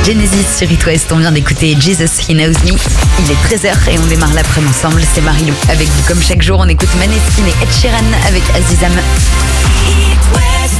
Genesis sur It West. On vient d'écouter Jesus He Knows Me. Il est 13h et on démarre l'après-midi ensemble. C'est Marilou. Avec vous, comme chaque jour, on écoute Maneskin et Ed Sheeran avec Azizam. It West.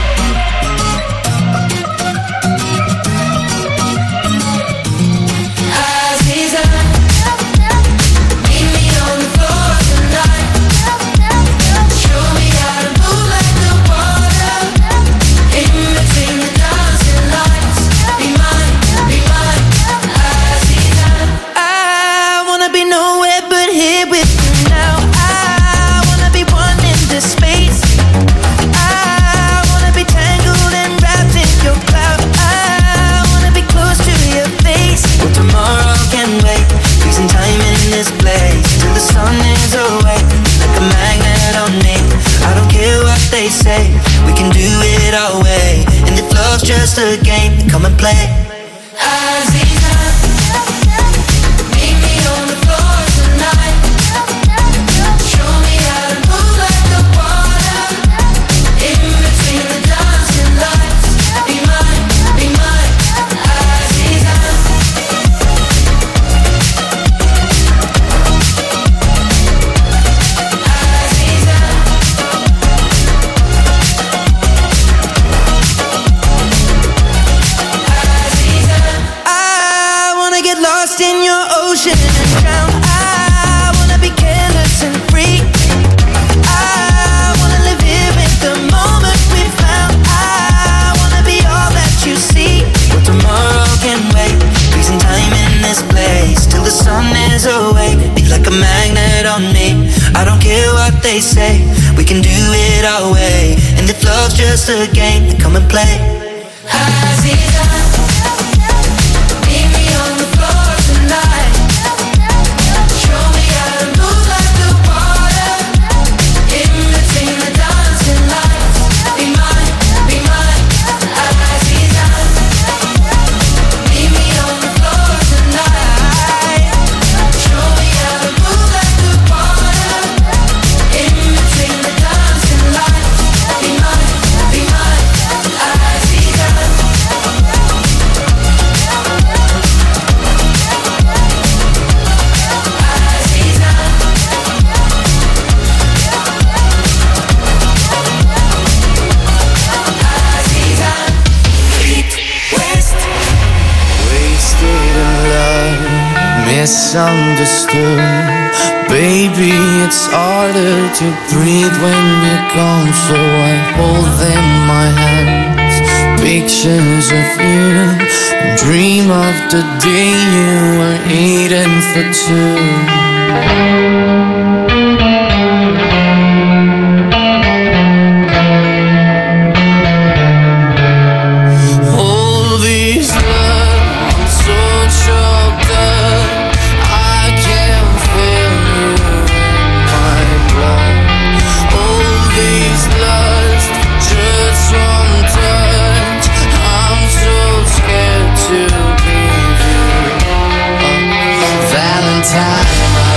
Say we can do it our way, and if love's just a game, then come and play. They say we can do it our way, and if love's just a game, then come and play. Misunderstood, baby, it's harder to breathe when you're gone. So I hold in my hands pictures of you, and dream of the day you were eating for two. Valentine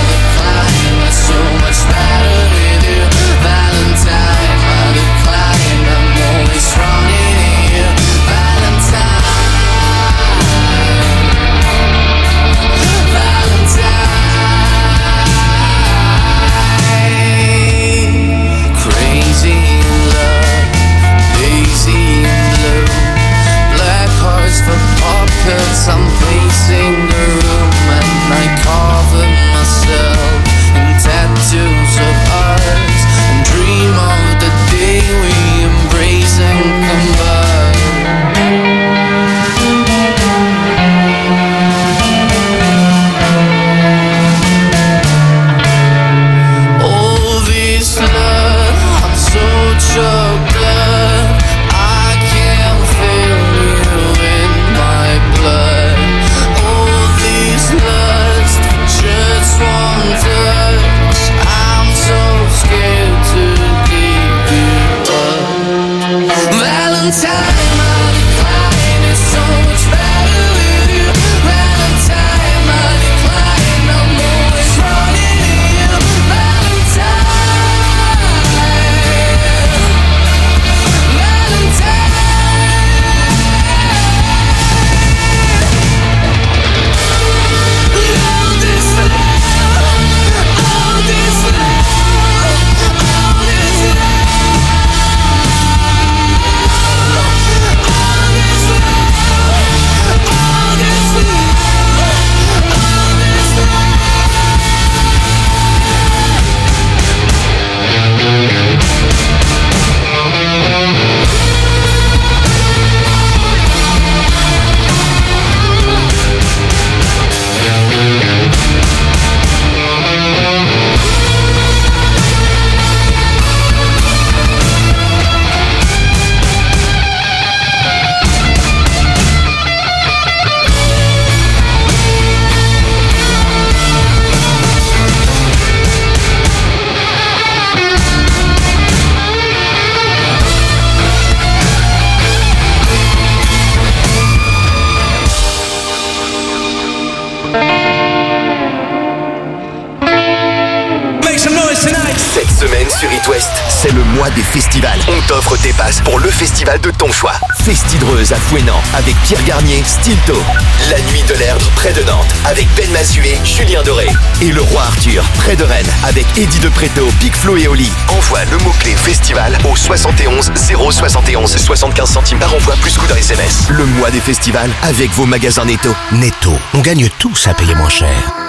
semaine sur It West, c'est le mois des festivals. On t'offre tes passes pour le festival de ton choix. Festidreuse à Fouesnant avec Pierre Garnier, Stilto. La Nuit de l'Erdre près de Nantes avec Ben Mazué, Julien Doré. Et le Roi Arthur près de Rennes avec Eddie De Preto, Big Flo et Oli. Envoie le mot-clé festival au 71 071 75 centimes par envoi plus coût d'un SMS. Le mois des festivals avec vos magasins Netto. Netto, on gagne tous à payer moins cher.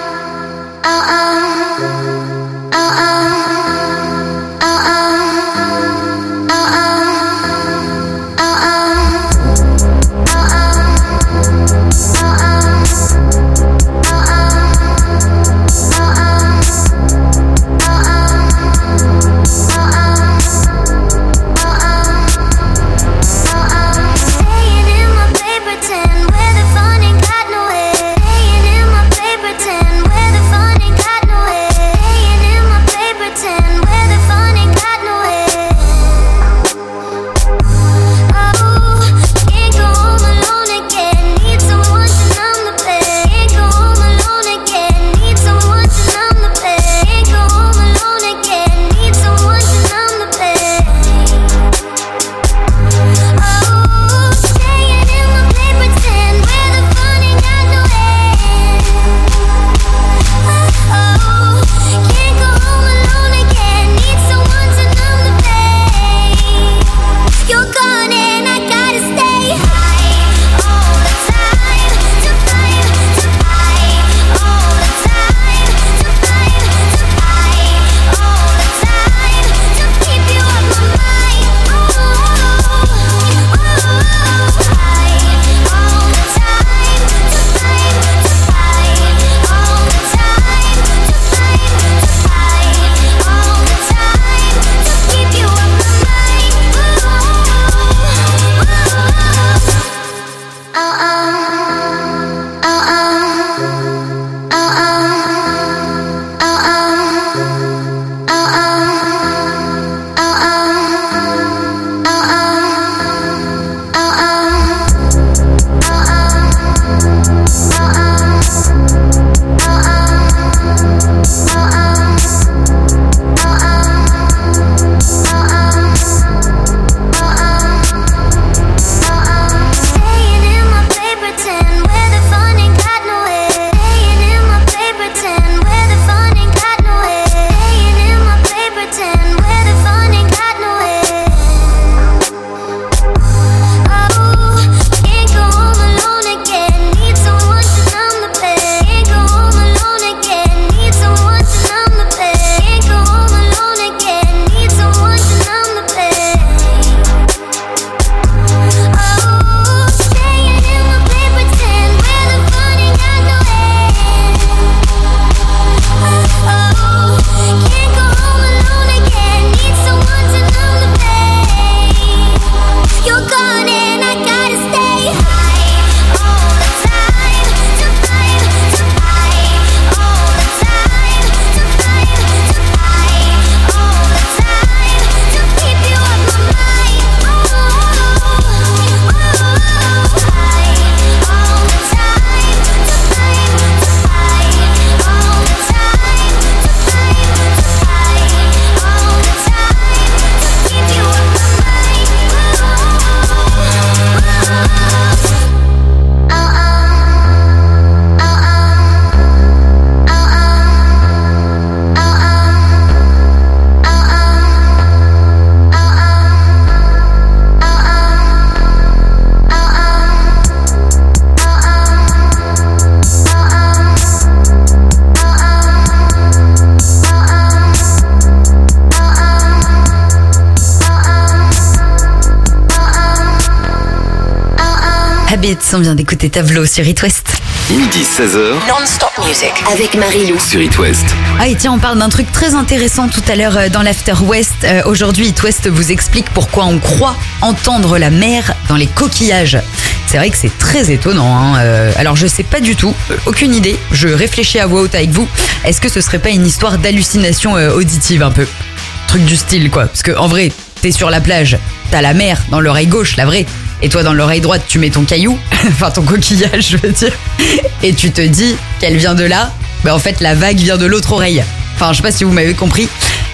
Habits, on vient d'écouter Tableau sur It West. Midi 16h. Non-stop music avec Marie-Lou Sur It West. Ah et tiens, on parle d'un truc très intéressant tout à l'heure dans l'After West. Aujourd'hui, It West vous explique pourquoi on croit entendre la mer dans les coquillages. C'est vrai que c'est très étonnant, hein. Alors je sais pas du tout, aucune idée. Je réfléchis à voix haute avec vous. Est-ce que ce serait pas une histoire d'hallucination auditive un peu? Truc du style quoi. Parce que en vrai, t'es sur la plage, t'as la mer dans l'oreille gauche, la vraie. Et toi dans l'oreille droite tu mets ton caillou, enfin ton coquillage je veux dire, et tu te dis qu'elle vient de là, mais en fait la vague vient de l'autre oreille. Enfin je sais pas si vous m'avez compris.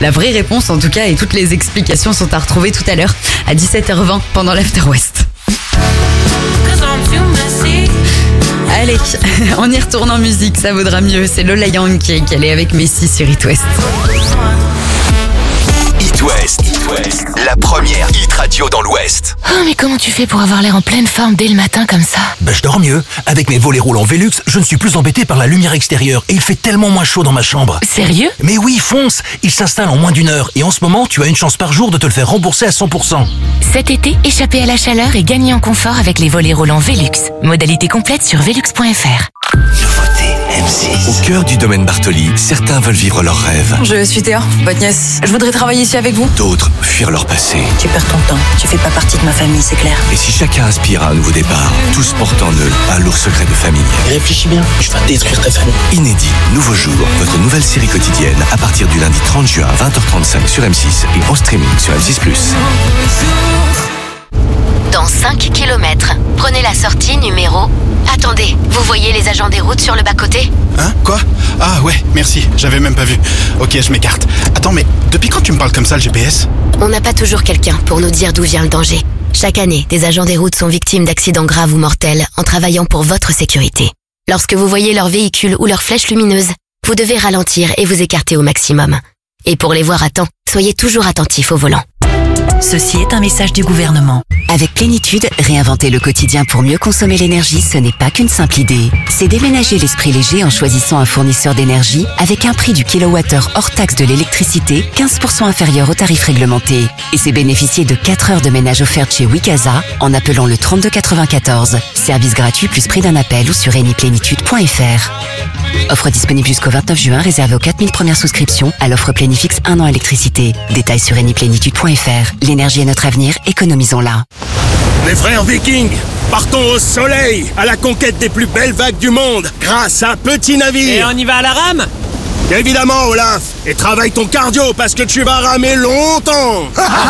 La vraie réponse en tout cas et toutes les explications sont à retrouver tout à l'heure à 17h20 pendant l'After West. Allez, on y retourne en musique, ça vaudra mieux. C'est Lola Young qui est calée avec Messi sur It West. It West, la première hit radio dans l'Ouest. Oh, mais comment tu fais pour avoir l'air en pleine forme dès le matin comme ça? Je dors mieux. Avec mes volets roulants Velux, je ne suis plus embêté par la lumière extérieure et il fait tellement moins chaud dans ma chambre. Sérieux? Mais oui, fonce. Il s'installe en moins d'1 heure et en ce moment, tu as une chance par jour de te le faire rembourser à 100%. Cet été, échappez à la chaleur et gagnez en confort avec les volets roulants Velux. Modalité complète sur velux.fr. Nouveauté M6. Au cœur du domaine Bartoli, certains veulent vivre leurs rêves. Je suis Théa, votre nièce. Je voudrais travailler ici avec vous. D'autres fuir leur passé. Tu perds ton temps. Tu fais pas partie de ma famille, c'est clair. Et si chacun aspire à un nouveau départ, tous portent en eux un lourd secret de famille. Réfléchis bien, je vais détruire ta famille. Inédit, Nouveau Jour, votre nouvelle série quotidienne à partir du lundi 30 juin à 20h35 sur M6 et en streaming sur M6+. Dans 5 km, prenez la sortie numéro... Attendez, vous voyez les agents des routes sur le bas-côté? Hein? Quoi? Ah ouais, merci, j'avais même pas vu. Ok, je m'écarte. Attends, mais depuis quand tu me parles comme ça, le GPS? On n'a pas toujours quelqu'un pour nous dire d'où vient le danger. Chaque année, des agents des routes sont victimes d'accidents graves ou mortels en travaillant pour votre sécurité. Lorsque vous voyez leur véhicule ou leur flèche lumineuse, vous devez ralentir et vous écarter au maximum. Et pour les voir à temps, soyez toujours attentifs au volant. Ceci est un message du gouvernement. Avec Plénitude, réinventer le quotidien pour mieux consommer l'énergie, ce n'est pas qu'une simple idée. C'est déménager l'esprit léger en choisissant un fournisseur d'énergie avec un prix du kilowattheure hors taxe de l'électricité 15% inférieur au tarif réglementé. Et c'est bénéficier de 4 heures de ménage offertes chez Wikaza en appelant le 3294. Service gratuit plus prix d'un appel ou sur eniplénitude.fr. Offre disponible jusqu'au 29 juin, réservée aux 4000 premières souscriptions à l'offre Plénifix 1 an électricité. Détails sur eniplénitude.fr. L'énergie est notre avenir, économisons-la. Les frères Vikings, partons au soleil, à la conquête des plus belles vagues du monde, grâce à un petit navire. Et on y va à la rame? Évidemment, Olaf. Et travaille ton cardio, parce que tu vas ramer longtemps.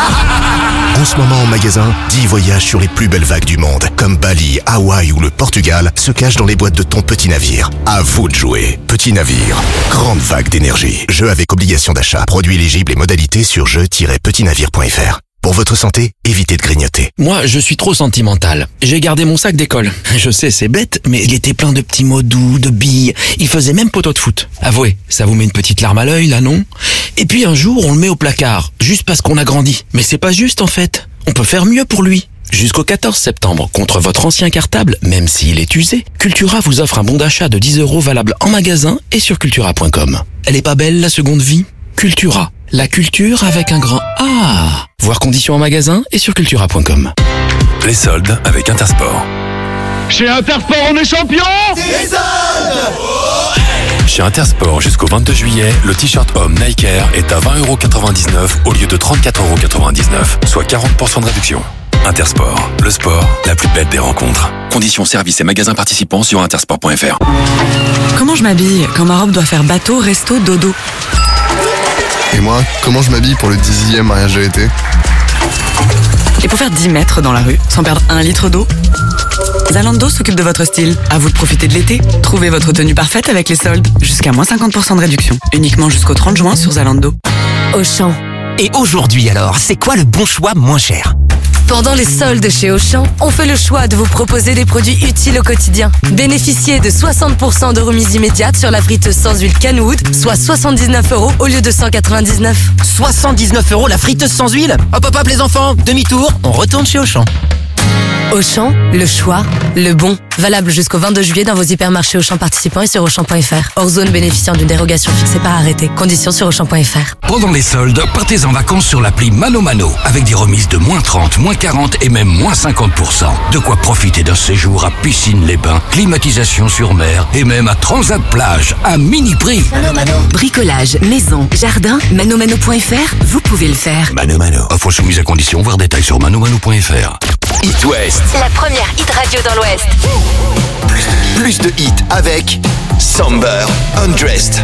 En ce moment, en magasin, 10 voyages sur les plus belles vagues du monde, comme Bali, Hawaï ou le Portugal, se cachent dans les boîtes de ton petit navire. À vous de jouer. Petit navire, grande vague d'énergie. Jeu avec obligation d'achat. Produit éligible et modalités sur jeu-petitnavire.fr. Pour votre santé, évitez de grignoter. Moi, je suis trop sentimental. J'ai gardé mon sac d'école. Je sais, c'est bête, mais il était plein de petits mots doux, de billes. Il faisait même poteau de foot. Avouez, ça vous met une petite larme à l'œil, là, non? Et puis un jour, on le met au placard, juste parce qu'on a grandi. Mais c'est pas juste, en fait. On peut faire mieux pour lui. Jusqu'au 14 septembre, contre votre ancien cartable, même s'il est usé, Cultura vous offre un bon d'achat de 10 € valable en magasin et sur cultura.com. Elle est pas belle, la seconde vie? Cultura. La culture avec un grand A. Voir conditions en magasin et sur cultura.com. Les soldes avec Intersport. Chez Intersport, on est champion. Des soldes! Chez Intersport, jusqu'au 22 juillet, le t-shirt homme Nike Air est à 20,99 € au lieu de 34,99 €, soit 40% de réduction. Intersport, le sport, la plus belle des rencontres. Conditions, services et magasins participants sur intersport.fr. Comment je m'habille quand ma robe doit faire bateau, resto, dodo? Et moi, comment je m'habille pour le 10e mariage de l'été? Et pour faire 10 mètres dans la rue, sans perdre 1 litre d'eau? Zalando s'occupe de votre style. À vous de profiter de l'été. Trouvez votre tenue parfaite avec les soldes. Jusqu'à moins 50% de réduction. Uniquement jusqu'au 30 juin sur Zalando. Auchan. Et aujourd'hui alors, c'est quoi le bon choix moins cher? Pendant les soldes chez Auchan, on fait le choix de vous proposer des produits utiles au quotidien. Bénéficiez de 60% de remise immédiate sur la friteuse sans huile Kenwood, soit 79 € au lieu de 199. 79 € la friteuse sans huile? Hop hop hop les enfants, demi-tour, on retourne chez Auchan. Auchan, le choix, le bon. Valable jusqu'au 22 juillet dans vos hypermarchés Auchan participants et sur Auchan.fr. Hors zone bénéficiant d'une dérogation fixée par arrêté. Conditions sur Auchan.fr. Pendant les soldes, partez en vacances sur l'appli ManoMano avec des remises de moins 30, moins 40 et même moins 50%. De quoi profiter d'un séjour à Piscine-les-Bains, climatisation sur mer et même à Transat Plage à mini prix. Bricolage, maison, jardin, manomano.fr, vous pouvez le faire. ManoMano. Offre soumise à condition, voir détails sur manomano.fr. It West. La première hit radio dans l'Ouest. Plus de hits avec Somber Undressed.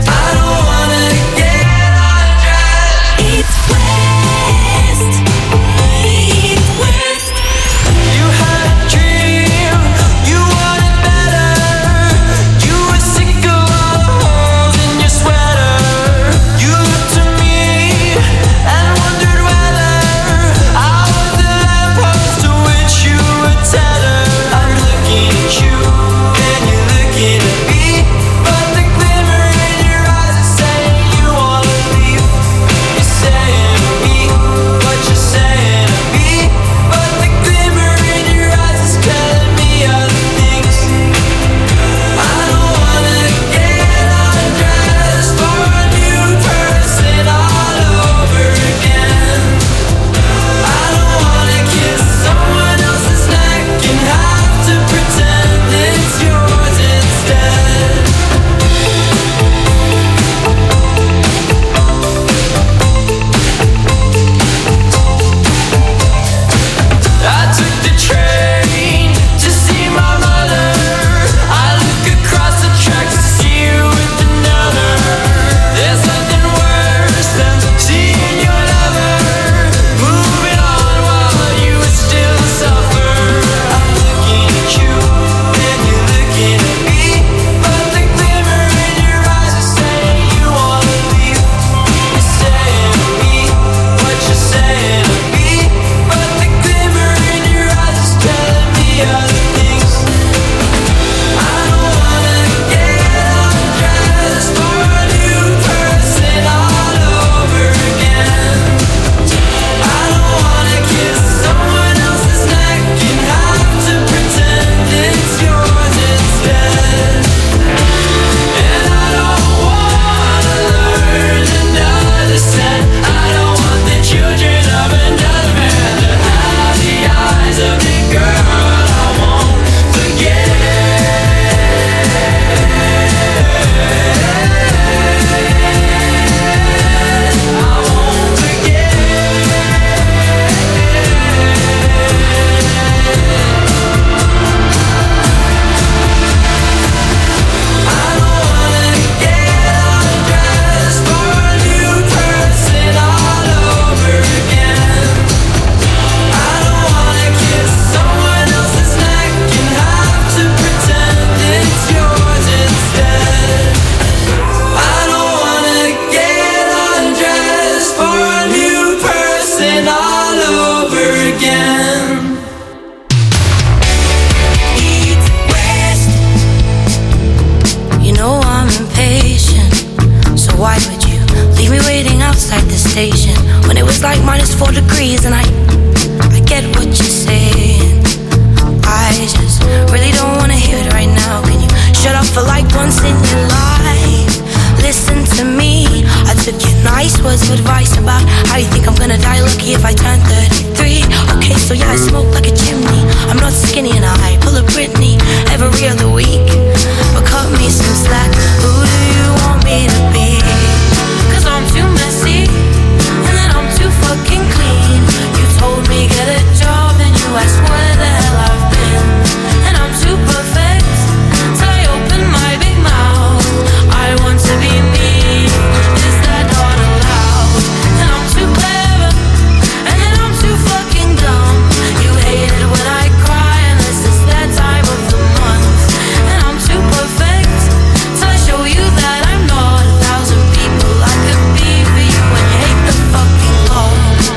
leave me waiting outside the station when it was like -4 degrees. And I get what you're saying. I just really don't wanna hear it right now. Can you shut up for like once in your life? Listen to me. I took your nice words of advice about how you think I'm gonna die lucky if I turn 33. Okay, so yeah, I smoke like a chimney. I'm not skinny and I pull a Britney every other week. But cut me some slack. Who do you want me to be? 'Cause I'm too messy and then I'm too fucking clean. You told me get a job and you asked where the hell I've been. And I'm too perfect till I open my big mouth. I want to be me. Is that not allowed? And I'm too clever and then I'm too fucking dumb. You hate it when I cry and this is that time of the month. And I'm too perfect till I show you that I'm not 1,000 people I could be for you. And you hate the fucking law.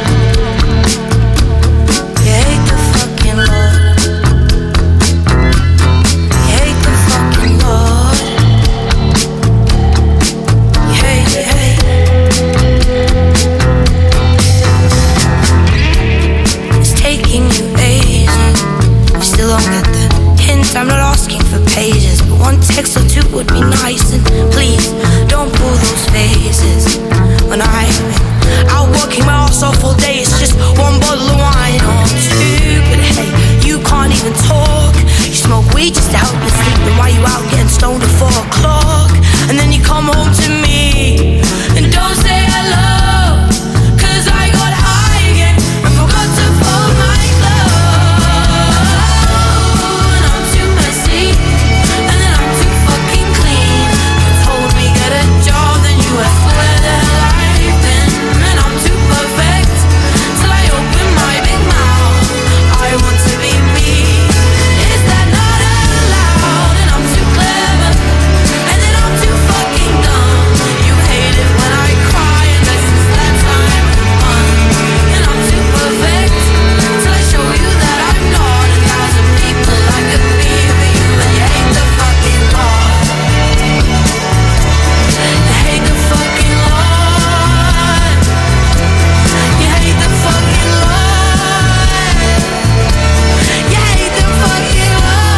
You hate the fucking law. You hate the fucking law. You hate, you hate. It's taking you ages. You still don't get the hint. I'm not asking for pages, but one text or two would be nice. And please don't pull those faces when I've been out working my ass off all day. It's just one bottle of wine or two. But hey, you can't even talk. You smoke weed just to help you sleep. Then why you out getting stoned at 4 o'clock? And then you come home to me and don't say hello. 'Cause I got high again and forgot to fold my clothes. And I'm too messy and then I'm too fucking clean. You told me get a job, then you asked where the hell I've been. And I'm too perfect till I open my big mouth. I want to be me. Is that not allowed? And I'm too clever and then I'm too fucking dumb. You hate it when I cry and this is that time of the month. And I'm too perfect till I show you that I'm not 1,000 people I could be for you. And you hate the fucking law. You hate the fucking law. You hate the fucking law. You hate the fucking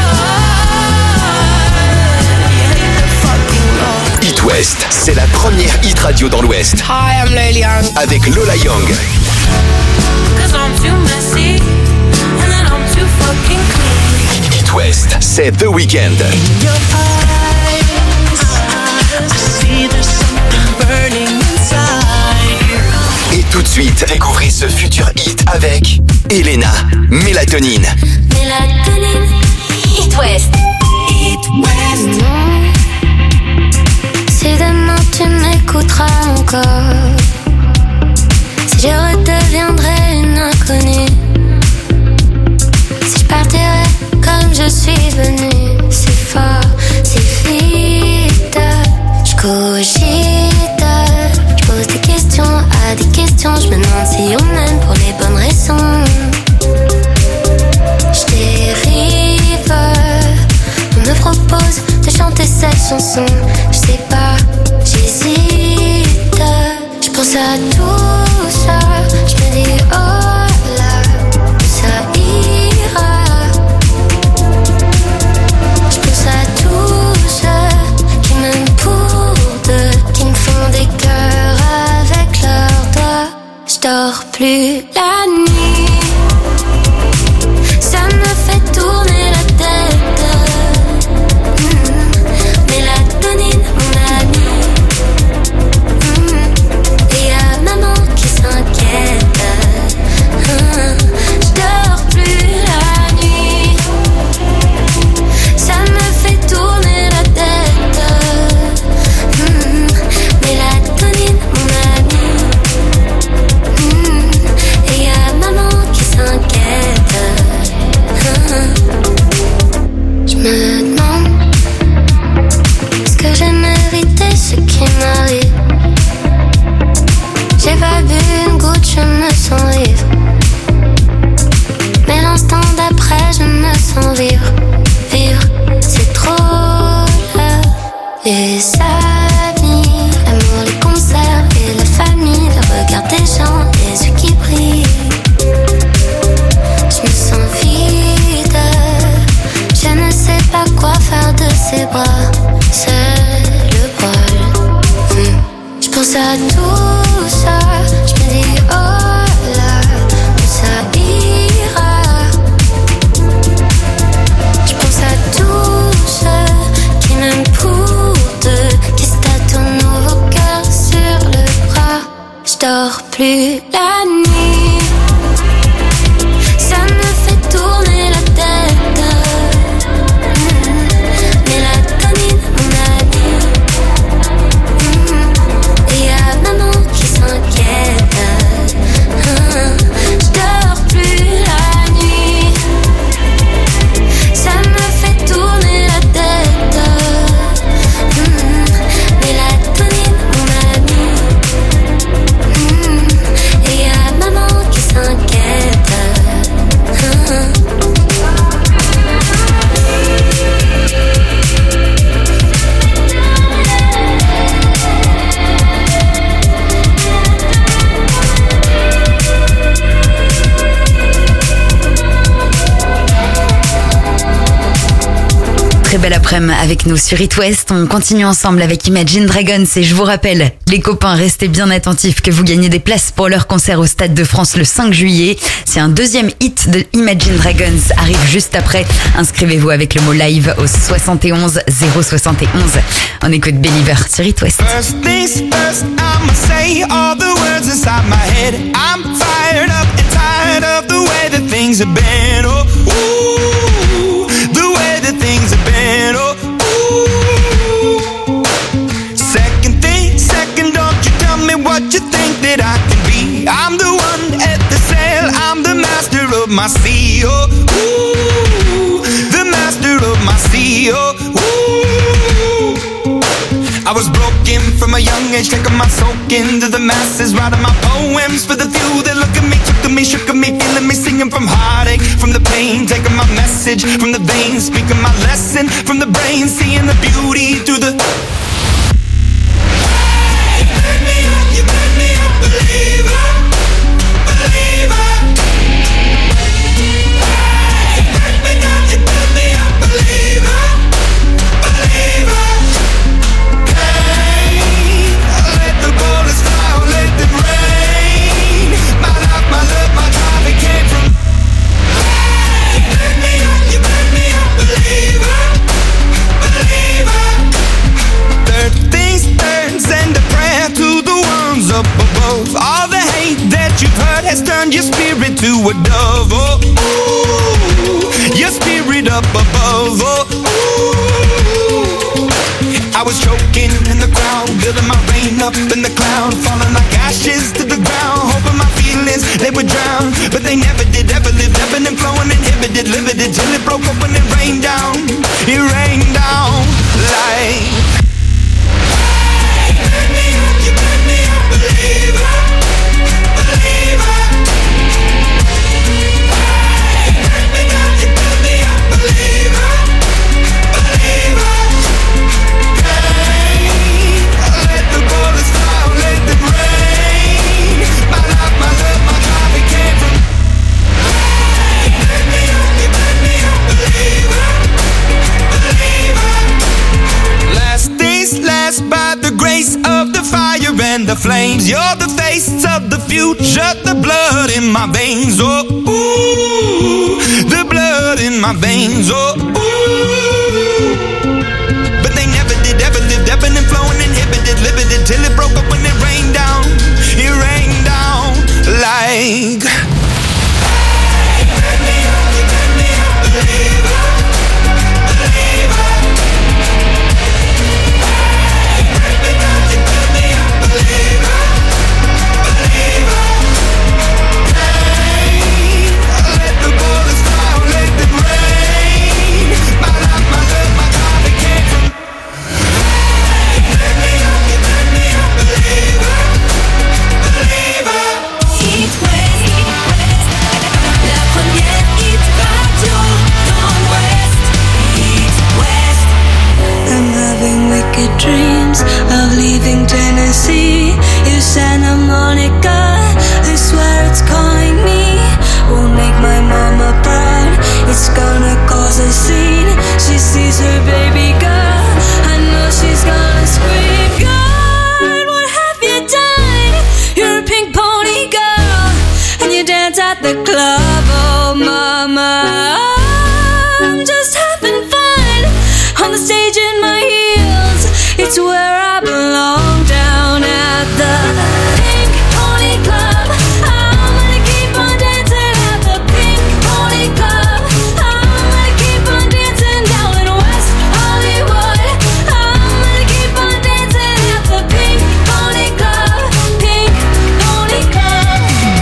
law. It West, c'est la première hit radio dans l'Ouest. Hi, I'm Lil Young. Avec Lola Young. 'Cause I'm too messy and then I'm too fucking clean. It West, c'est The Weeknd. Your eyes, I see there's something burning inside. Et tout de suite, découvrez ce futur hit avec Elena, Mélatonine. Mélatonine. It West. It West. Si demain tu m'écouteras encore, si je redeviendrai une inconnue, si je partirai comme je suis venue, c'est fort, c'est vite, je cogite, je pose des questions à des questions, je me demande si on m'aime pour les bonnes raisons. Je dérive, on me propose de chanter cette chanson, je sais pas, j'hésite, je pense à tout ça, je me dis oh là, ça ira, je pense à tous ceux qui m'aiment pour deux, qui me font des cœurs avec leurs doigts, je dors plus la nuit, ça me fait tourner la tête. Mélatonine, mon ami. Et y'a maman qui s'inquiète. Je dors plus la nuit. Ça me fait tourner la tête. Mélatonine, mon ami. Et y'a maman qui s'inquiète. Je me demande, est-ce que j'ai mérité ce qui m'arrive? J'ai pas bu une goutte, je me sens ivre. Mais l'instant d'après, je me sens vivre. Vivre, c'est trop là. Les amis, l'amour, les concerts et tout ça, je me dis oh là, où ça ira. Je pense à tous ceux qui m'aiment pour deux, qui se tâtonnent nos cœurs sur le bras. Je dors plus la nuit, ça me fait tourner la tête. Mélatonine, mon ami. Et y'a maman qui s'inquiète. Je dors plus la nuit, ça me fait tourner la tête. Mélatonine, mon ami. Et y'a maman qui s'inquiète. Très belle après-midi avec nous sur It West. On continue ensemble avec Imagine Dragons et je vous rappelle, les copains, restez bien attentifs que vous gagnez des places pour leur concert au Stade de France le 5 juillet. Si un deuxième hit de Imagine Dragons arrive juste après, inscrivez-vous avec le mot live au 71 071. On écoute Believer sur It West. First things first, I'ma say all the words inside my head. I'm fired up and tired of the way that things have been. Oh, ooh, the way that things have been. Oh, ooh. Second thing, second, don't you tell me what you think that I can be. I'm the one at the sail, I'm the master of my sea. Oh, ooh, the master of my sea. Oh, ooh. I was broken from a young age, taking my soak into the masses, writing my poems for the few that look at me, took to me, shook at me, feeling me, singing from heartache, from the pain, taking my message from the veins, speaking my lesson from the brain, seeing the beauty through the... Hey, make me up, you make me a believer, believer. Hey, make me up, you make me a believer, believer. Let the bullets fly, let them rain. My life, my love, my drive, it came from. Hey, make me up, you make me a believer, believer. Third things third, send a prayer to the ones up above. All the hate that you've heard has turned your spirit to a dove. Oh, ooh, your spirit up above. Oh, ooh. I was choking in the crowd, building my rain up in the cloud, falling like ashes to the ground, hoping my feelings, they would drown, but they never did, ever lived, ebbing and flowing, inhibited, limited, till it broke up when it rained down like... Hey, make me up, you make me a believer, believer. Hey, make me up, you make me a believer, believer. Let the bullets fly, let them rain. My life, my love, my drive, it came from. Hey, make me up, you make me a believer, believer. Last things last, by the grace of the fire and the flames. You're the face of the future, the blood in my veins. Oh, ooh, the blood in my veins. Oh, ooh. But they never did, ever lived, ebbing and flowing, inhibited, limited, till it broke up when it rained down like... Hey, make me up, you make me a believer, believer. Hey, make me up, you make me a believer, believer. Hey, let the bullets fly, let them rain. My life, my love, my drive, it came from. Hey, make me up, you make me a believer, at the club, oh mama. I'm just having fun on the stage in my heels. It's where I belong, down at the Pink Pony Club. I'm gonna keep on dancing at the Pink Pony Club. I'm gonna keep on dancing down in West Hollywood. I'm gonna keep on dancing at the Pink Pony Club. Pink Pony Club.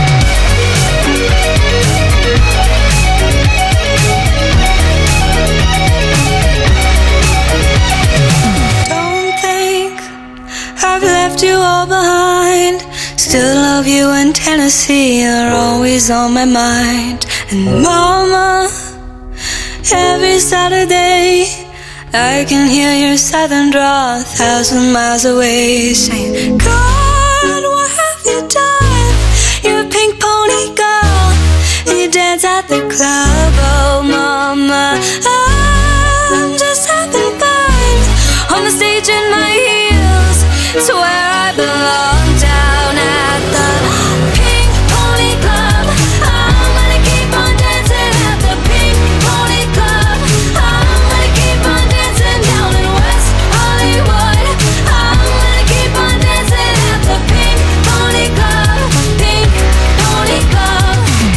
Don't think I've left you all behind. Still love you in Tennessee, you're always on my mind. And mama, every Saturday I can hear your southern drawl 1,000 miles away, saying, God, what have you done? You're a pink pony girl, and you dance at the club, oh mama. I'm just having fun on the stage in my heels. It's where I belong, down at the Pink Pony Club. I'm gonna keep on dancing at the Pink Pony Club. I'm gonna keep on dancing down in West Hollywood. I'm gonna keep on dancing at the Pink Pony Club. Pink Pony Club.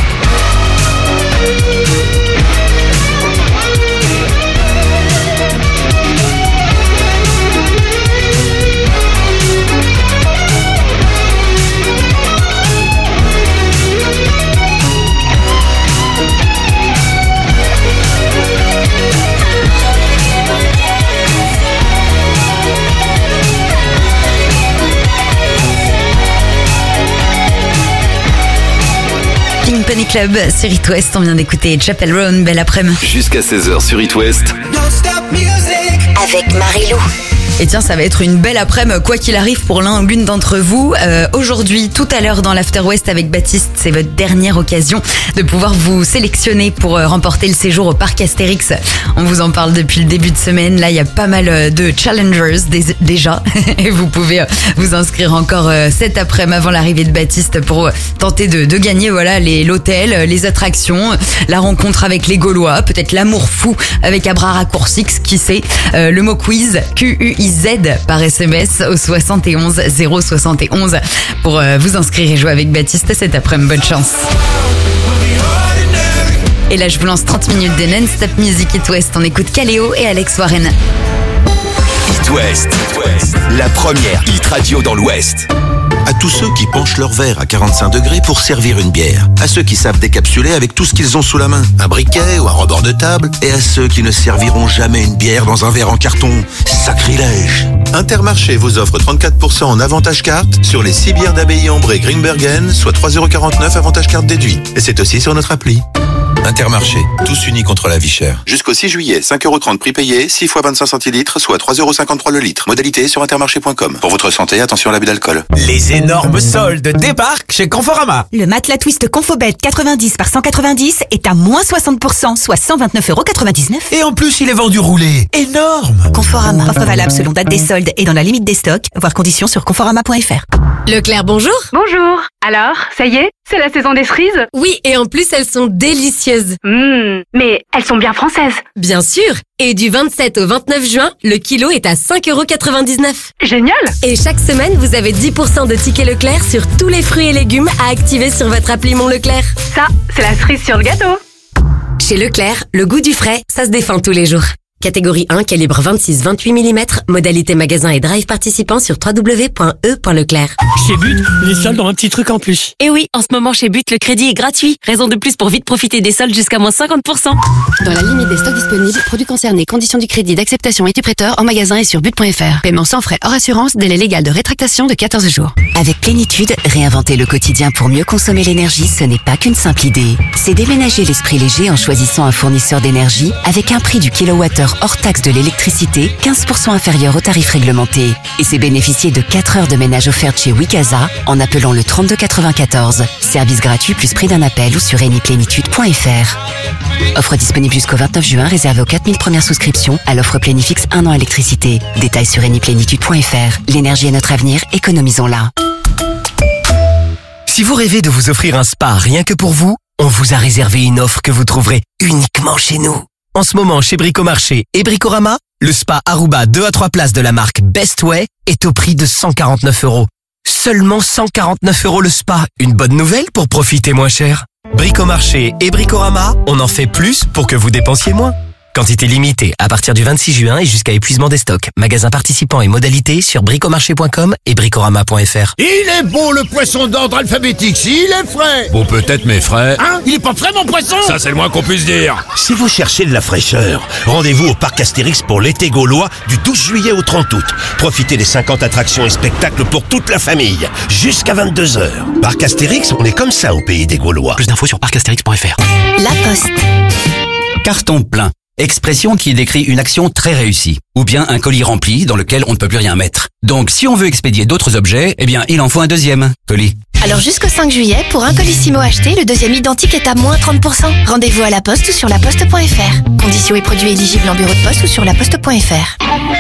Pink Pony Club sur It West, on vient d'écouter Chapel Roan, belle après-midi. Jusqu'à 16h sur It West. Avec Marie-Lou. Et tiens, ça va être une belle après-midi, quoi qu'il arrive pour l'un ou l'une d'entre vous. Aujourd'hui, tout à l'heure dans l'After West avec Baptiste, c'est votre dernière occasion de pouvoir vous sélectionner pour remporter le séjour au parc Astérix. On vous en parle depuis le début de semaine. Là, il y a pas mal de challengers déjà. Et vous pouvez vous inscrire encore cet après-midi avant l'arrivée de Baptiste pour tenter de gagner l'hôtel, les attractions, la rencontre avec les Gaulois, peut-être l'amour fou avec Abra Raccourcix, qui sait, le mot quiz, QUIZ par SMS au 71 071 pour vous inscrire et jouer avec Baptiste cet après-midi. Bonne chance. Et là, je vous lance 30 minutes de non-stop music It West. On écoute Caléo et Alex Warren. It West, la première hit radio dans l'Ouest. À tous ceux qui penchent leur verre à 45 degrés pour servir une bière. À ceux qui savent décapsuler avec tout ce qu'ils ont sous la main, un briquet ou un rebord de table. Et à ceux qui ne serviront jamais une bière dans un verre en carton. Sacrilège! Intermarché vous offre 34% en avantage carte sur les 6 bières d'Abbaye Ambré Grimbergen, soit 3,49€ avantage carte déduit. Et c'est aussi sur notre appli. Intermarché, tous unis contre la vie chère. Jusqu'au 6 juillet, 5,30€ prix payé, 6 fois 25 centilitres, soit 3,53€ le litre. Modalité sur intermarché.com. Pour votre santé, attention à l'abus d'alcool. Les énormes soldes débarquent chez Conforama. Le matelas Twist Confobed 90 par 190 est à moins 60%, soit 129,99€. Et en plus, il est vendu roulé. Énorme! Conforama. Offre valable selon date des soldes et dans la limite des stocks. Voir conditions sur conforama.fr. Leclerc, bonjour. Bonjour. Alors, ça y est, c'est la saison des cerises? Oui, et en plus, elles sont délicieuses. Mais elles sont bien françaises. Bien sûr. Et du 27 au 29 juin, le kilo est à 5,99€. Génial. Et chaque semaine, vous avez 10% de tickets Leclerc sur tous les fruits et légumes à activer sur votre appli Mon Leclerc. Ça, c'est la cerise sur le gâteau. Chez Leclerc, le goût du frais, ça se défend tous les jours. Catégorie 1, calibre 26-28 mm, modalité magasin et drive participant sur www.e.leclerc. Chez But, les soldes ont un petit truc en plus. Et oui, en ce moment chez But, le crédit est gratuit. Raison de plus pour vite profiter des soldes jusqu'à moins 50%. Dans la limite des stocks disponibles, produits concernés, conditions du crédit, d'acceptation et du prêteur en magasin et sur but.fr. Paiement sans frais hors assurance, délai légal de rétractation de 14 jours. Avec Plénitude, réinventer le quotidien pour mieux consommer l'énergie, ce n'est pas qu'une simple idée. C'est déménager l'esprit léger en choisissant un fournisseur d'énergie avec un prix du kilowattheure hors taxe de l'électricité 15% inférieur au tarif réglementé. Et c'est bénéficier de 4 heures de ménage offertes chez Wikaza en appelant le 3294. Service gratuit plus prix d'un appel ou sur eniplénitude.fr. Offre disponible jusqu'au 29 juin, réservée aux 4000 premières souscriptions à l'offre Plénifix 1 an électricité. Détails sur eniplénitude.fr. L'énergie est notre avenir, économisons-la. Si vous rêvez de vous offrir un spa rien que pour vous, On vous a réservé une offre que vous trouverez uniquement chez nous. En ce moment, chez Bricomarché et Bricorama, le spa Aruba 2 à 3 places de la marque Best Way est au prix de 149 €. Seulement 149 € le spa. Une bonne nouvelle pour profiter moins cher. Bricomarché et Bricorama, on en fait plus pour que vous dépensiez moins. Quantité limitée à partir du 26 juin et jusqu'à épuisement des stocks. Magasins participants et modalités sur bricomarché.com et bricorama.fr. Il est beau le poisson d'ordre alphabétique, s'il est frais. Bon, peut-être, mais frais. Hein? Il est pas frais mon poisson? Ça, c'est le moins qu'on puisse dire. Si vous cherchez de la fraîcheur, rendez-vous au Parc Astérix pour l'été gaulois du 12 juillet au 30 août. Profitez des 50 attractions et spectacles pour toute la famille, jusqu'à 22h. Parc Astérix, on est comme ça au pays des Gaulois. Plus d'infos sur parcastérix.fr. La Poste. Carton plein. Expression qui décrit une action très réussie. Ou bien un colis rempli dans lequel on ne peut plus rien mettre. Donc si on veut expédier d'autres objets, eh bien il en faut un deuxième colis. Alors jusqu'au 5 juillet, pour un Colissimo acheté, le deuxième identique est à moins 30%. Rendez-vous à la Poste ou sur laposte.fr. Conditions et produits éligibles en bureau de poste ou sur laposte.fr.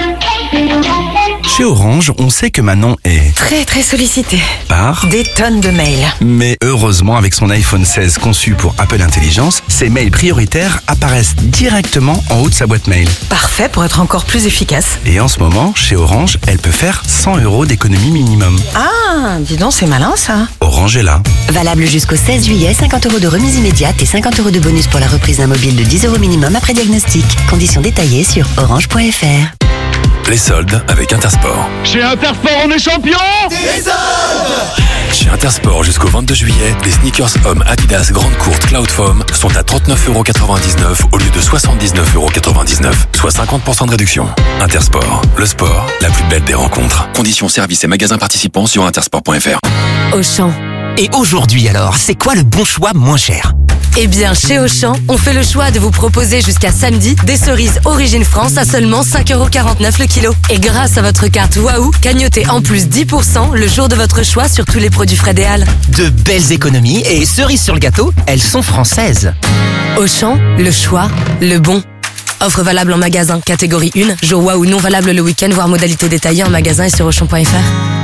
Chez Orange, on sait que Manon est très sollicité. par des tonnes de mails. Mais heureusement, avec son iPhone 16 conçu pour Apple Intelligence, ses mails prioritaires apparaissent directement en haut de sa boîte mail. Parfait pour être encore plus efficace. Et en ce moment, chez Orange, elle peut faire 100 € d'économie minimum. Ah, dis donc, c'est malin ça. Orange est là. Valable jusqu'au 16 juillet, 50 € de remise immédiate et 50 € de bonus pour la reprise d'un mobile de 10 € minimum après diagnostic. Conditions détaillées sur orange.fr. Les soldes avec Intersport. Chez Intersport, on est champion. Des soldes. Chez Intersport, jusqu'au 22 juillet, les sneakers hommes Adidas Grande Courte Cloud Foam sont à 39,99 € au lieu de 79,99 €, soit 50% de réduction. Intersport, le sport, la plus belle des rencontres. Conditions, services et magasins participants sur intersport.fr. Auchan. Et aujourd'hui alors, c'est quoi le bon choix moins cher? Eh bien, chez Auchan, on fait le choix de vous proposer jusqu'à samedi des cerises Origine France à seulement 5,49 € le kilo. Et grâce à votre carte Waouh, cagnotez en plus 10% le jour de votre choix sur tous les produits frais des Halles. De belles économies et cerises sur le gâteau, elles sont françaises. Auchan, le choix, le bon. Offre valable en magasin, catégorie 1, jour Waouh non valable le week-end, voire modalité détaillée en magasin et sur Auchan.fr.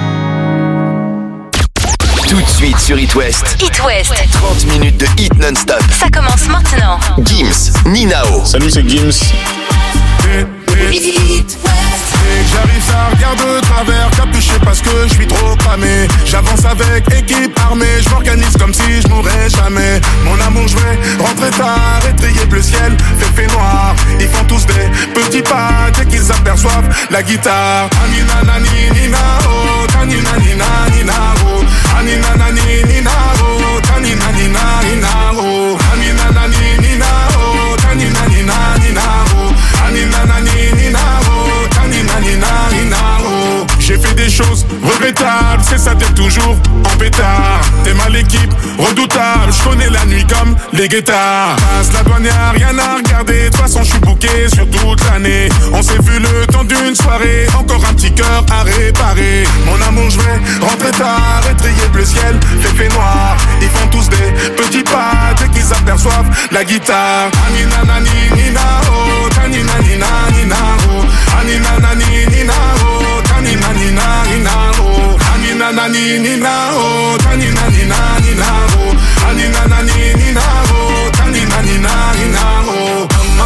Tout de suite sur It West. It West. 30 minutes de hit non-stop. Ça commence maintenant. Gims, Ninao. Salut, c'est Gims. J'arrive, ça regarde de travers, capuché parce que je suis trop cramé. J'avance avec équipe armée, je m'organise comme si je mourrais jamais. Mon amour, je vais rentrer tard, étrier bleu ciel, fait noir. Ils font tous des petits pas dès qu'ils aperçoivent la guitare. Anina nani nina oh, tanina nina nina oh, anina nani nina oh, tanina nina nina oh, anina nani nina oh, tanina nina nina oh, anina nani nina oh, tanina nina nina oh. J'ai fait des choses regrettables, c'est ça, t'es toujours en pétard. T'es mal équipe, redoutable, je connais la nuit comme les guettards. Passe la douane, y'a rien à regarder, de toute façon je suis bouqué sur toute l'année. On s'est vu le temps d'une soirée, encore un petit cœur à réparer. Mon amour, je vais rentrer tard, étrier bleu ciel, fait noir. Ils font tous des petits pas dès qu'ils aperçoivent la guitare. Anina nani nina oh, tanina nina nina oh, anina nani nina oh, tanina nina nina oh, anina nani nina oh, tanina nina nina oh, anina nani nina oh, tanina nina nina oh.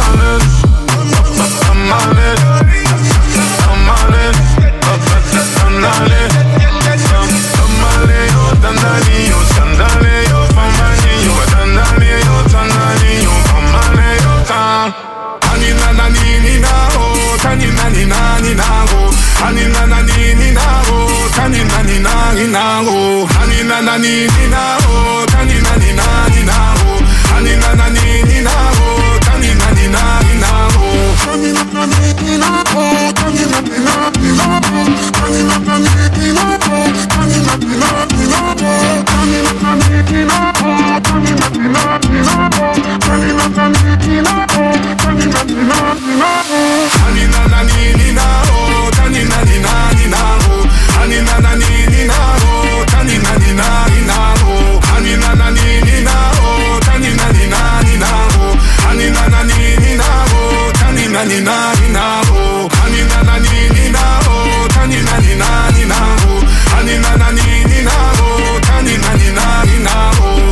Anina nani nina oh, tanina nina nina oh, anina nani nina oh, tanina nina nina oh, anina nani nina oh, tanina nina nina oh, anina nani nina oh, tanina nina nina oh, anina nani nina oh, tanina nina nina oh, anina nani nina oh, tanina nina nina oh, anina nani nina oh, tanina nina nina oh, anina nani nina oh, tanina nina nina oh, anina nani nina oh, tanina nina nina oh, anina nani nina oh, tanina nina nina oh, anina nani nina oh, tanina nina nina oh, anina nani nina oh, tanina nina nina oh, anina nani nina oh, tanina nina nina oh, anina nani nina oh, tanina nina nina oh.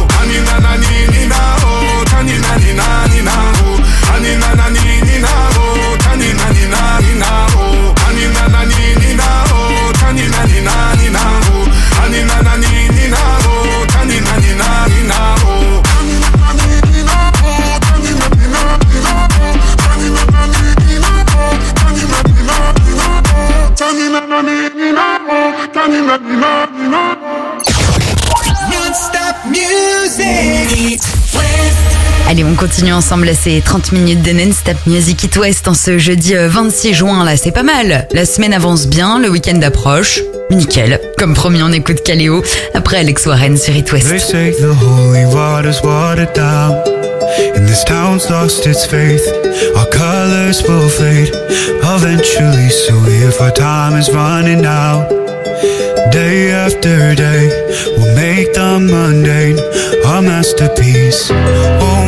Allez, on continue ensemble ces 30 minutes de non-stop Music It West en ce jeudi 26 juin. Là, c'est pas mal. La semaine avance bien, le week-end approche. Nickel. Comme promis, on écoute Caléo après Alex Warren sur It West. They say the holy water's watered down, and this town's lost its faith. Our colors will fade eventually, so if our time is running out, day after day, we'll make the mundane our masterpiece. Oh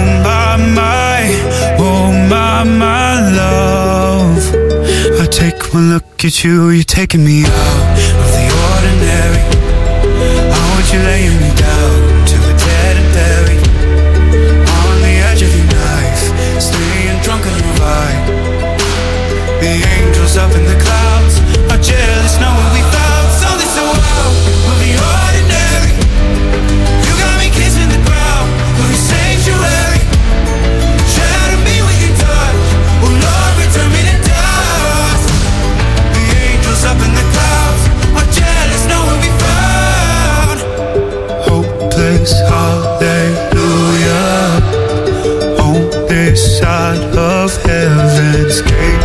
my love, I take one look at you, you're taking me out of the ordinary. I want you laying me down to a dead and buried, on the edge of your knife, staying drunk on your vibe. The angels up in the clouds are jealous knowing we found something so wild of the ordinary. You got me kissing the ground of your sanctuary. Shadow me when you touch, oh Lord, return me to dust. The angels up in the clouds are jealous knowing we found hopeless hallelujah on this side of heaven's gate.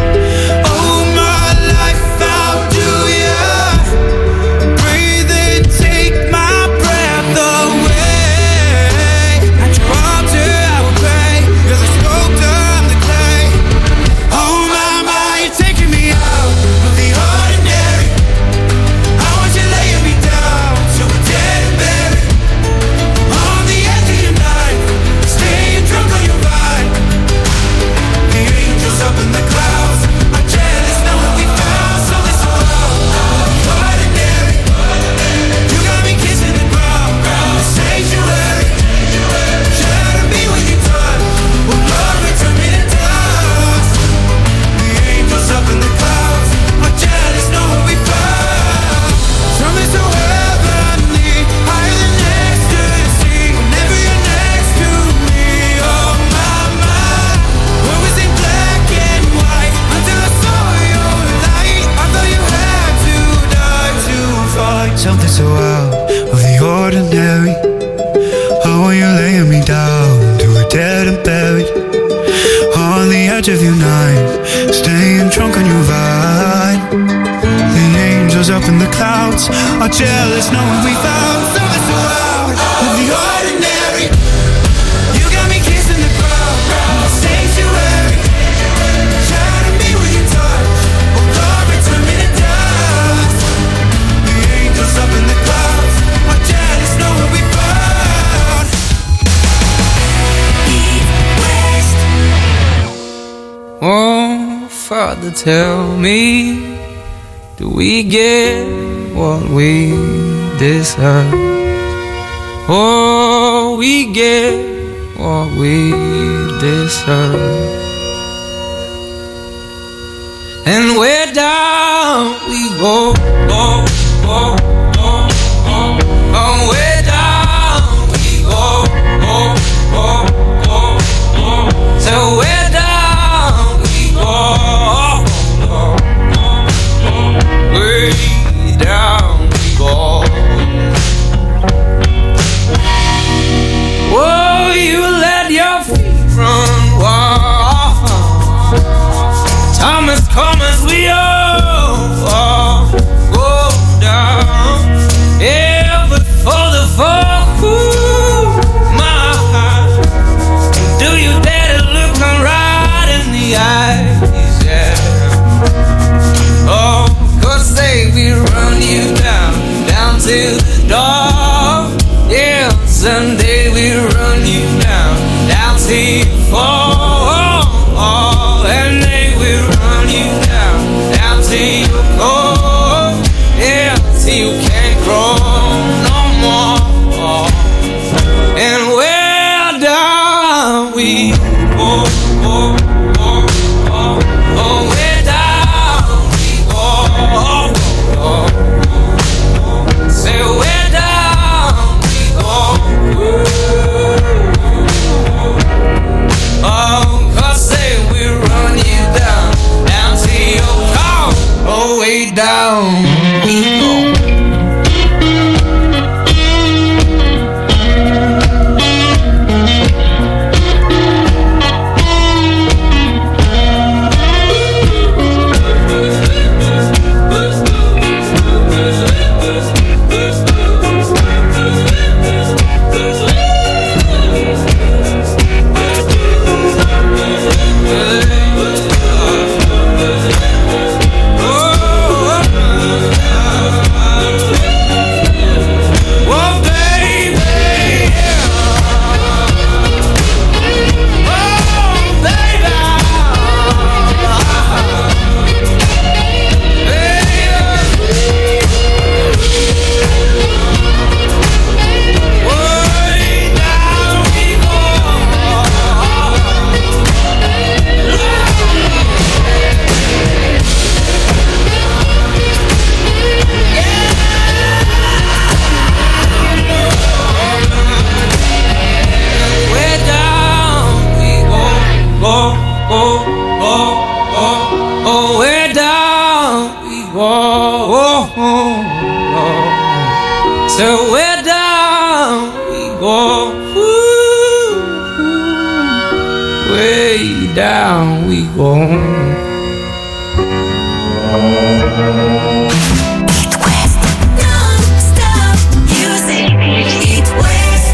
Something so out of the ordinary. How are you laying me down to a dead and buried, on the edge of your night, staying drunk on your vine. The angels up in the clouds are jealous knowing we found something so out of the ordinary. You got me kissing the ground, sanctuary. Shadow me when you touch, oh Lord, return me to dust. Up in the clouds, my jealous know what we found. West. Oh, Father, tell me, do we get what we deserve? Oh, we get what we deserve. And where down we go, go, go. Oh, way down we go, go, go, go, go. So way down we go, way down we go. Oh, you let your feet run wild. Time has come as we all go down. Yeah, but for the fall, my heart, do you dare to look me right in the eyes? Yeah. Oh, 'cause they will run you down, down to the door. Yeah, someday we'll run you down, down till you fall. And they will run you down. go. Way down we go. It West. Non-stop music. It West.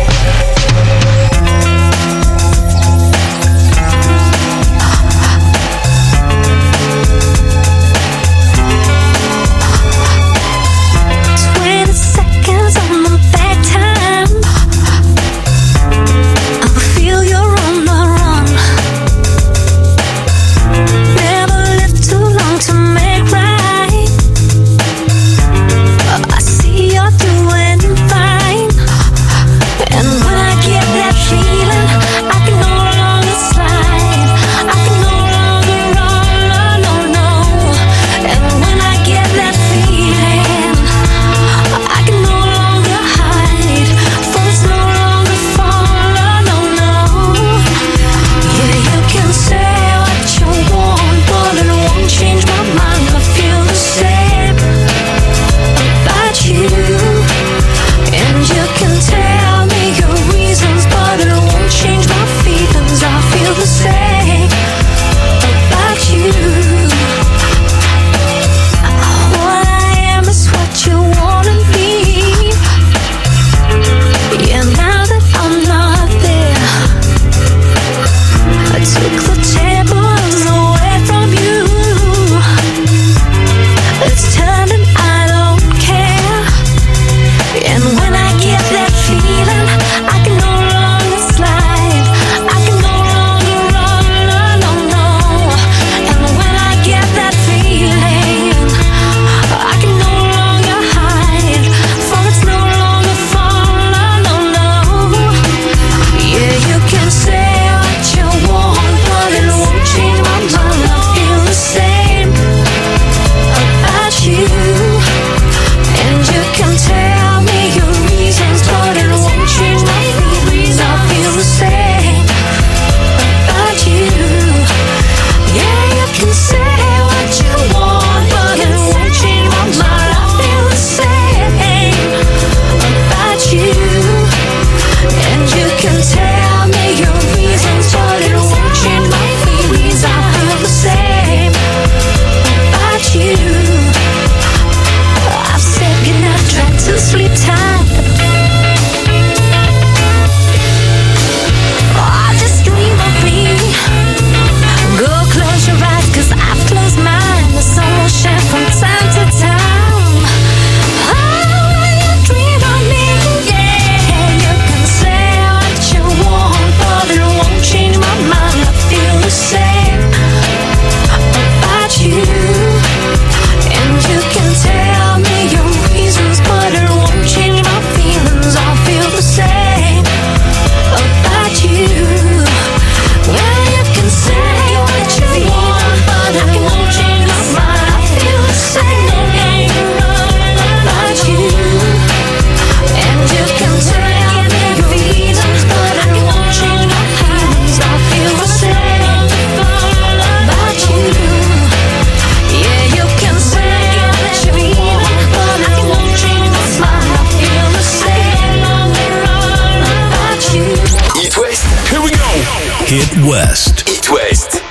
It West. It West.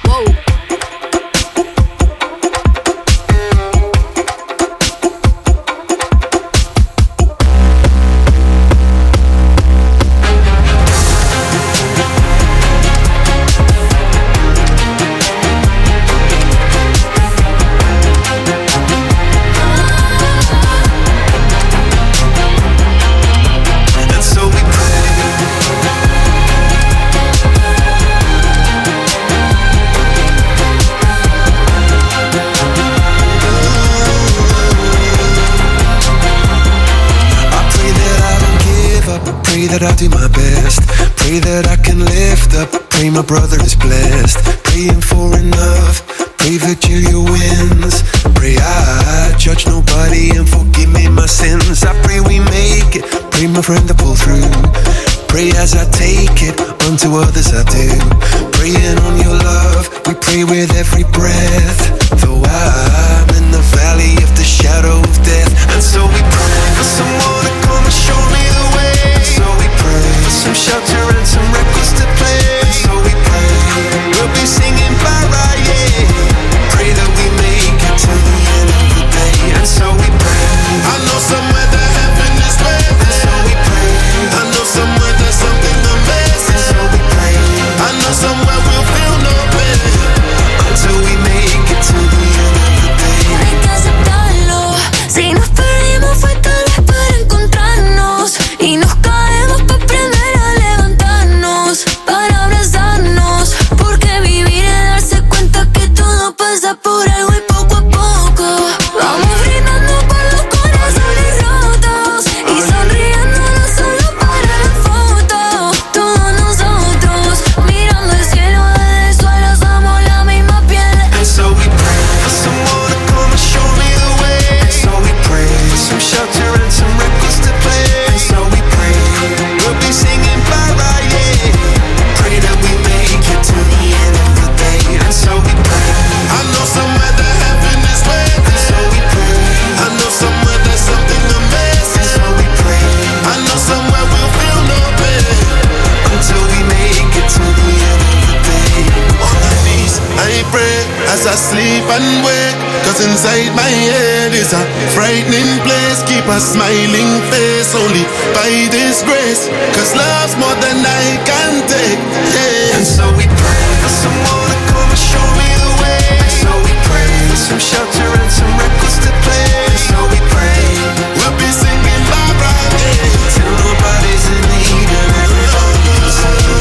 That I'll do my best. Pray that I can lift up. Pray my brother is blessed. Praying for enough. Pray Virgilia wins. Pray I judge nobody and forgive me my sins. I pray we make it. Pray my friend to pull through. Pray as I take it. Unto others I do. Praying on your love. We pray with every breath. Though I'm in the valley of the shadow of death. And so we pray for someone to come and show me the way. So sleep and wake, cause inside my head is a frightening place. Keep a smiling face only by this grace, cause love's more than I can take, yeah. And so we pray for someone to come and show me the way. And so we pray for some shelter and some records to play. And so we pray we'll be singing Barbara Day till nobody's in need of everybody's saying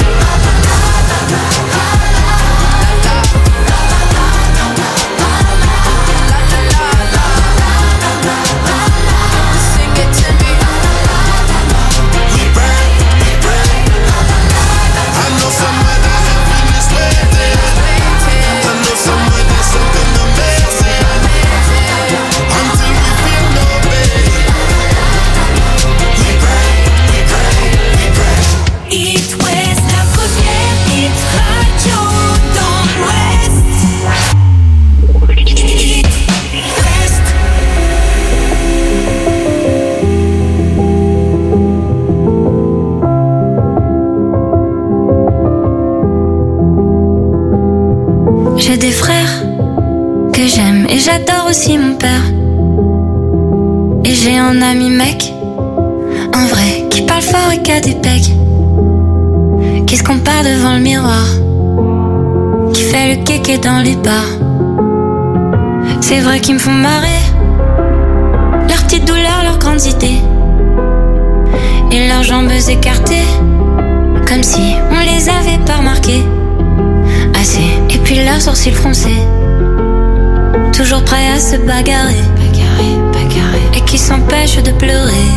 J'ai des frères que j'aime et j'adore aussi mon père. Et j'ai un ami mec, un vrai, qui parle fort et qui a des pecs, qui se compare devant le miroir, qui fait le kéké dans les bars. C'est vrai qu'ils me font marrer, leurs petites douleurs, leurs grandes idées, et leurs jambes écartées, comme si on les avait pas remarquées assez. Et puis leurs sourcils froncés, toujours prêts à se bagarrer, et qui s'empêchent de pleurer.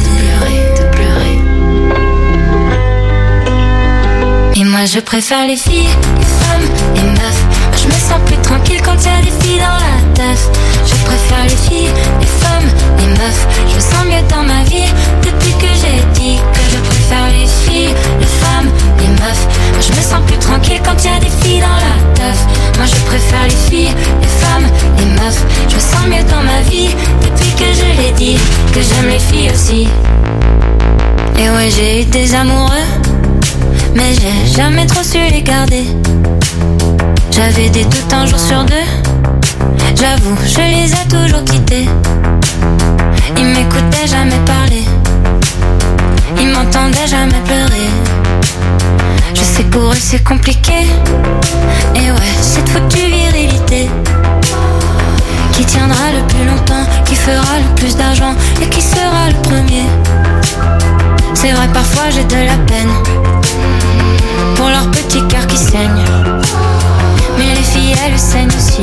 Et moi je préfère les filles, les femmes, les meufs. Je me sens plus tranquille quand y'a des filles dans la teuf. Je préfère les filles, les femmes, les meufs. Je me sens mieux dans ma vie depuis que j'ai dit que je préfère les filles, les femmes, les meufs. Je me sens plus tranquille quand y'a des filles dans la teuf. Moi je préfère les filles, les femmes, les meufs. Je me sens mieux dans ma vie depuis que je l'ai dit que j'aime les filles aussi. Et ouais, j'ai eu des amoureux, mais j'ai jamais trop su les garder. J'avais des doutes un jour sur deux, j'avoue, je les ai toujours quittés. Ils m'écoutaient jamais parler, ils m'entendaient jamais pleurer. Je sais que pour eux c'est compliqué, et ouais, cette foutue virilité qui tiendra le plus longtemps, qui fera le plus d'argent et qui sera le premier. C'est vrai, parfois j'ai de la peine pour leur petit cœur qui saigne, mais les filles elles saignent aussi.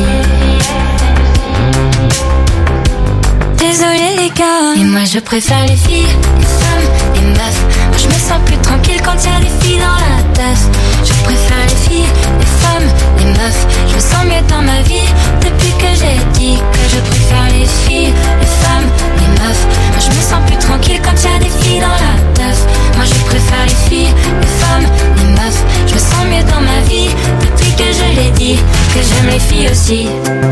Désolé les gars, et moi je préfère les filles, les femmes, les meufs. Moi je me sens plus tranquille quand y'a des filles dans la teuf. Je préfère les filles, les femmes, les meufs. Je me sens mieux dans ma vie depuis que j'ai dit que je préfère les filles, les femmes, les meufs. Moi je me sens plus tranquille quand y'a des filles dans la teuf. Moi je préfère les filles, les femmes, les meufs. Je me sens mieux dans ma vie depuis que je l'ai dit que j'aime les filles aussi.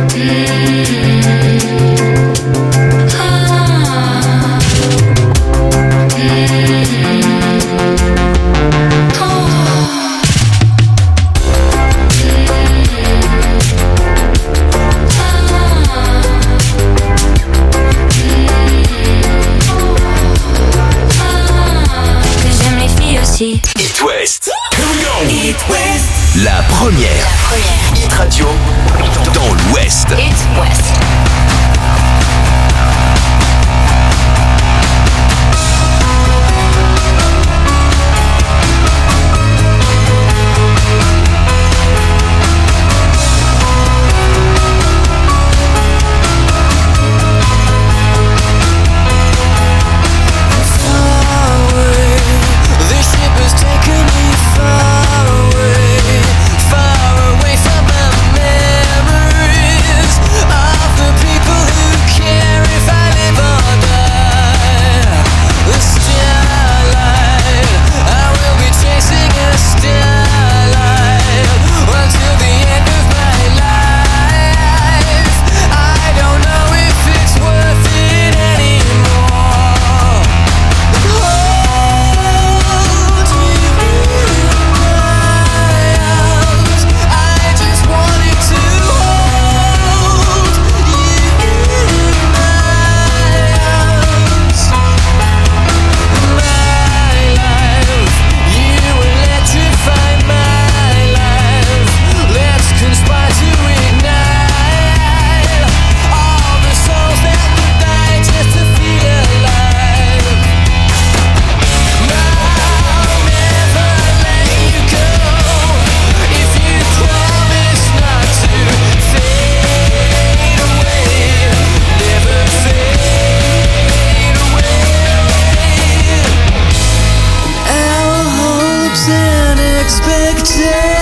It West. It West. La première. Hit Radio dans l'Ouest. It West. Far away from my memories of the people who take